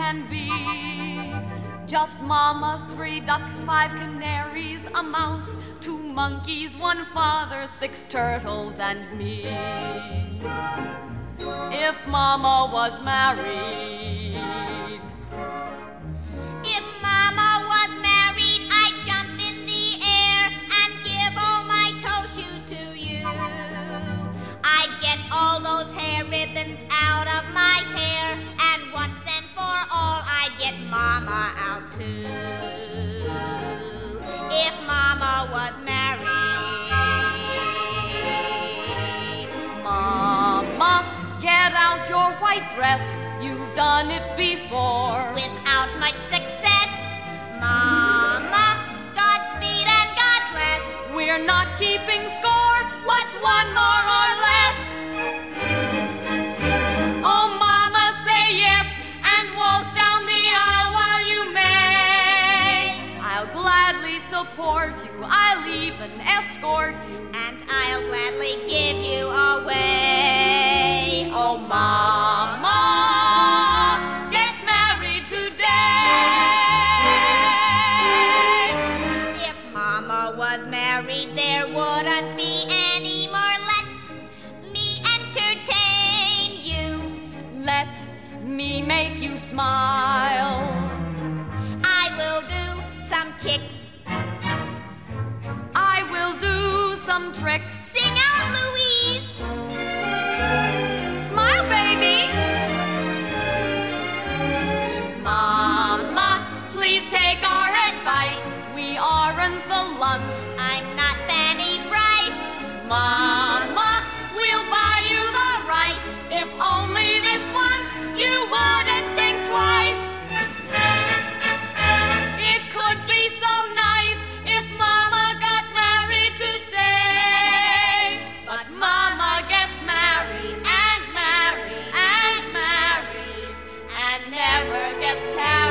can be. Just mama, 3 ducks, 5 canaries, a mouse, 2 monkeys, 1 father, 6 turtles, and me. If mama was married. If mama was married, I'd jump in the air and give all my toe shoes to you. I'd get all those hair ribbons out of my hair, and once and for all, I'd get mama out too. If mama was married. Mama, get out your white dress, you've done it before. Without much success, Mama, Godspeed and God bless. We're not keeping score, what's 1 more or less? Oh, Mama, say yes, and waltz down the aisle while you may. I'll gladly support you, I'll even escort you, and I'll gladly give you away. Oh, Mama, get married today. If Mama was married, there wouldn't be any more. Let me entertain you. Let me make you smile. I will do some kicks. I will do some tricks. Sing out, Louise. Smile, baby. Mama, please take our advice. We aren't the lumps. I'm not Fanny Bryce. Mama, we'll buy you the rice. If only this once you wouldn't think twice. It could be so nice if Mama got married to stay. But Mama gets married and married and married and never gets carried.